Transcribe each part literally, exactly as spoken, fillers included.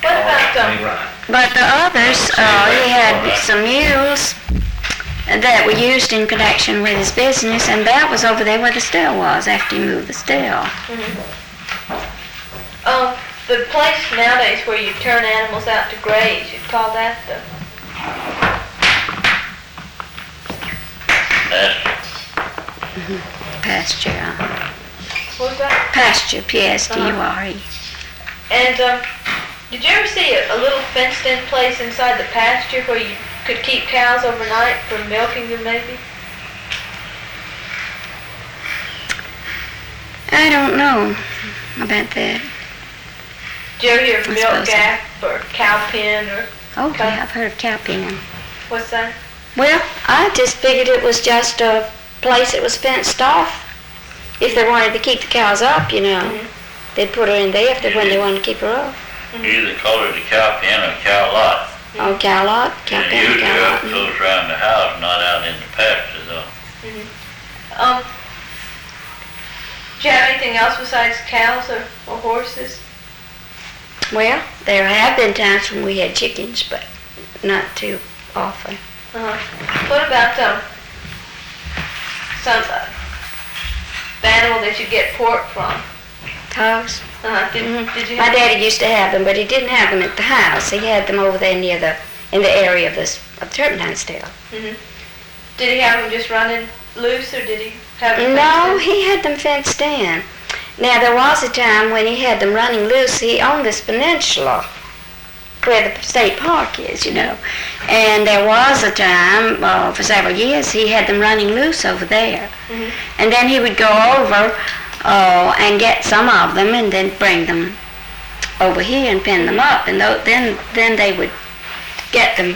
What about them? But the others, uh, he had some mules that were used in connection with his business, and that was over there where the still was after he moved the still. Mm-hmm. Um, the place nowadays where you turn animals out to graze, you'd call that the... Pasture. Pasture. Uh-huh. What was that? Pasture, P S T U R E. And um, did you ever see a, a little fenced-in place inside the pasture where you could keep cows overnight for milking them, maybe? I don't know about that. Did you ever hear of I milk suppose so. gap or cow pen or... Oh, cow- yeah, I've heard of cow pen. What's that? Well, I just figured it was just a place that was fenced off. If they wanted to keep the cows up, you know, Mm-hmm. they'd put her in there if they, when they wanted to keep her up. You either call it a cow pen or a cow lot. Oh, cow lot, cow And pen, usually cow up lot. close around the house, not out in the pasture though. Um, do you have anything else besides cows or, or horses? Well, there have been times when we had chickens, but not too often. Uh-huh. What about um, some uh, the animal that you get pork from? Hogs? Uh-huh. Did, Mhm. did you My have daddy used to have them, but he didn't have them at the house. He had them over there near the, in the area of the, of Turpentine still. hmm Did he have them just running loose, or did he have them No, fenced in? he had them fenced in. Now, there was a time when he had them running loose. He owned this peninsula where the state park is, you know. And there was a time, uh, for several years, he had them running loose over there. Mhm. And then he would go over uh, and get some of them and then bring them over here and pin them up. And tho- then then they would get them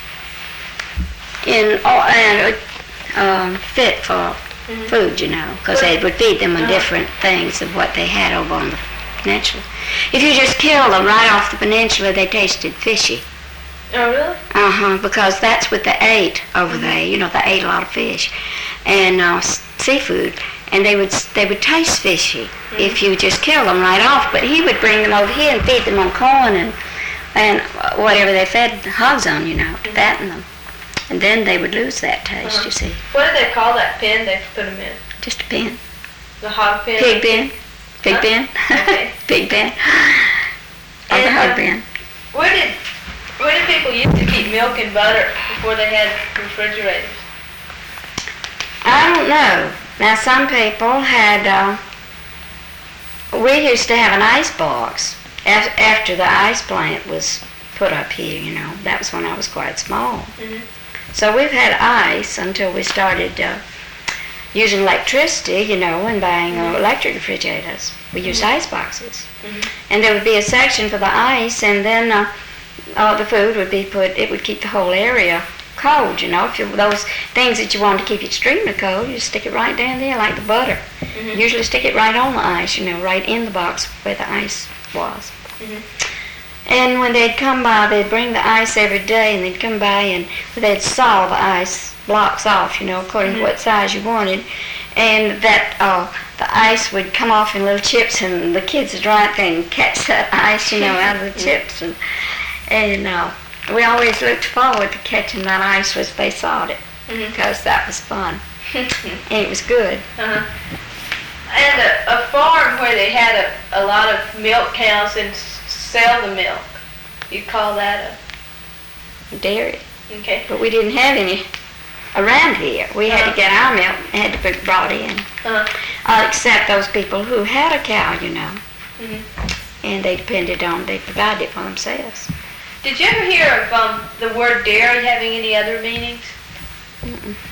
in uh, and um, fit for Mhm. food, you know, because they would feed them on Uh-huh. different things of what they had over on the peninsula. If you just killed them right off the peninsula, they tasted fishy. Oh, really? Uh-huh, because that's what they ate over there. You know, they ate a lot of fish and uh, s- seafood, and they would s- they would taste fishy if you just killed them right off. But he would bring them over here and feed them on corn and and uh, whatever they fed the hogs on, you know, to fatten them. And then they would lose that taste, Uh-huh. you see. What do they call that pen they put them in? Just a pen. The hog pen? Pig pen. Pig Huh? pen. Okay. Pig pen. Or the And, hog uh, pen. Where did where did people used to keep milk and butter before they had refrigerators? I don't know. Now, some people had, uh, we used to have an ice box af- after the ice plant was put up here, you know. That was when I was quite small. Mhm. So we've had ice until we started uh, using electricity, you know, and buying uh, electric refrigerators. We used ice boxes. Mhm. And there would be a section for the ice, and then uh, all the food would be put, it would keep the whole area cold, you know. If you, those things that you want to keep extremely cold, you stick it right down there like the butter. Mhm. Usually stick it right on the ice, you know, right in the box where the ice was. Mhm. And when they'd come by, they'd bring the ice every day, and they'd come by and they'd saw the ice blocks off, you know, according Mhm. to what size you wanted. And that uh, the ice would come off in little chips, and the kids would run out there and catch that ice, you know, out of the chips. And, and uh, we always looked forward to catching that ice as they saw it, Mhm. because that was fun. And it was good. Uh-huh. And a, a farm where they had a, a lot of milk cows and s- sell the milk, you call that Dairy. a, okay. But we didn't have any around here. We had Uh-huh. to get our milk, had to be brought in. Uh-huh. Uh, except those people who had a cow, you know, Mhm. and they depended on, they provided it for themselves. Did you ever hear of um, the word dairy having any other meanings? Mm-mm.